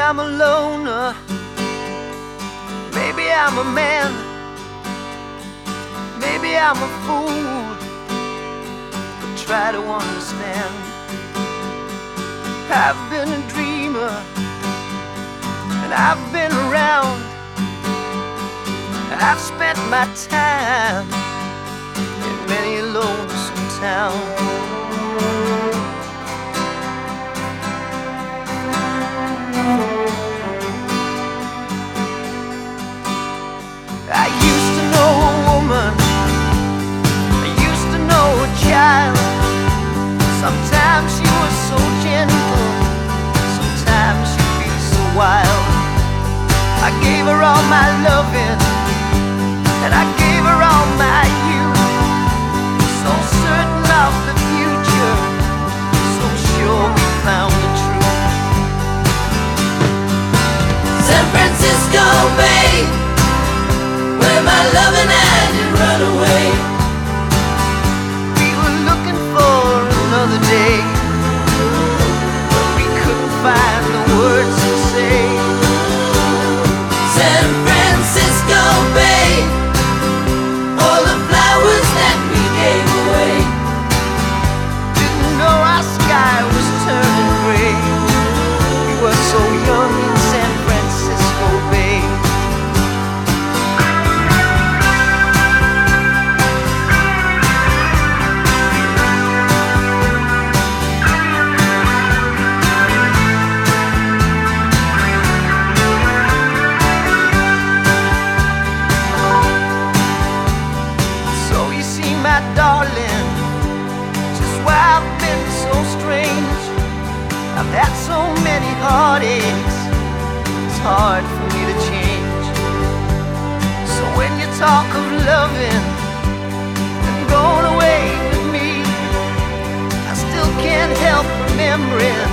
I'm a loner, maybe I'm a man, maybe I'm a fool, but try to understand. I've been a dreamer, and I've been around. I've spent my time in many a lonesome town. I used to know a woman, I used to know a child. Sometimes she was so gentle, sometimes she'd be so wild. I gave her all my loving, and I gave her all my youth. So certain of the future, so sure we found the truth. San Francisco Bay, where my loving had to run away. We were looking for another day, but we couldn't find the words to say. San Francisco Bay, all the flowers that we gave away. Didn't know our sky was turning gray. We were so young in San Francisco Bay. My darling, just why I've been so strange. I've had so many heartaches, it's hard for me to change. So when you talk of loving and going away with me, I still can't help remembering